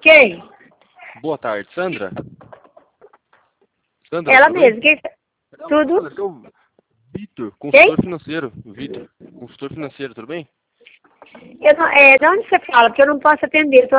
Quem? Boa tarde, Sandra? Sandra, Ela tudo mesma. bem? Tudo? Olha, aqui é o Vitor, consultor Quem? financeiro. Vitor, consultor financeiro, tudo bem? De onde você fala? Porque eu não posso atender.